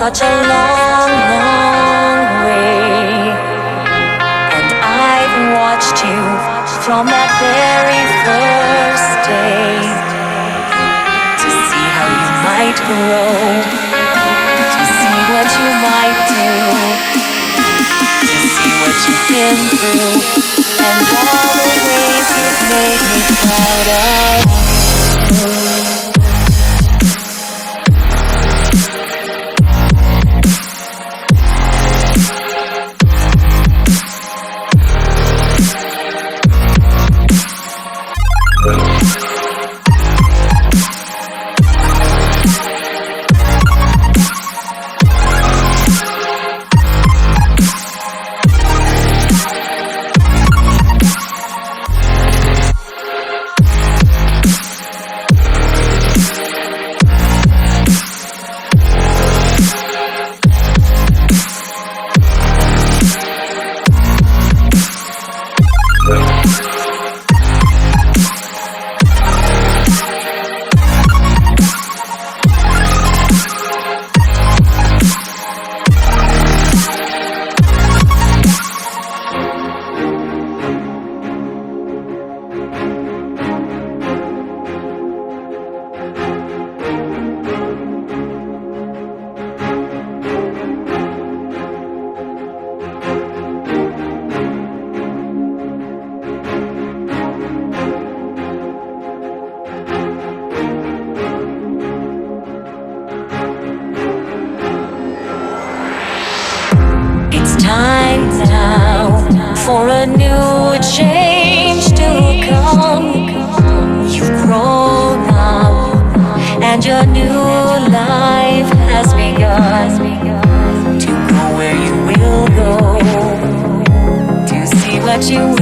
such a long, long way. And I've watched you from that very first day, to see how you might grow, to see what you might do, to see what you've been through, and all the ways you've made me proud of you. Time now for a new change to come. You've grown up and your new life has begun. To go where you will go, to see what you